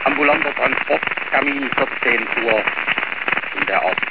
Ambulanter Transport, Termin 14 Uhr in der Art.